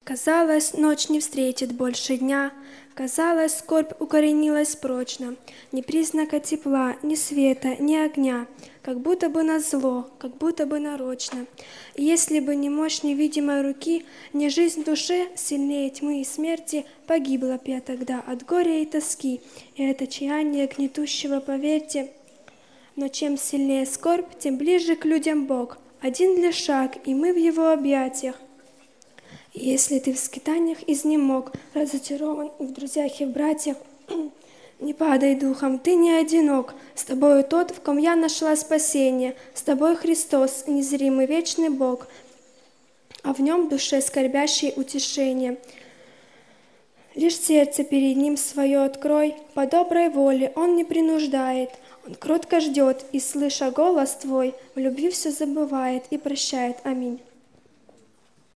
Казалось, ночь не встретит больше дня, казалось, скорбь укоренилась прочно, ни признака тепла, ни света, ни огня, как будто бы назло, как будто бы нарочно. И если бы не мощь невидимой руки, не жизнь в душе, сильнее тьмы и смерти, погибла б я тогда от горя и тоски, и это чаяние гнетущего, поверьте. Но чем сильнее скорбь, тем ближе к людям Бог, один лишь шаг, и мы в Его объятиях. И если ты в скитаниях изнемог, разочарован и в друзьях и в братьях, не падай духом, ты не одинок, с тобою тот, в ком я нашла спасение, с тобой Христос, незримый вечный Бог, а в нем душе скорбящей утешение. Лишь сердце перед ним свое открой, по доброй воле он не принуждает, он кротко ждет и, слыша голос твой, в любви все забывает и прощает. Аминь.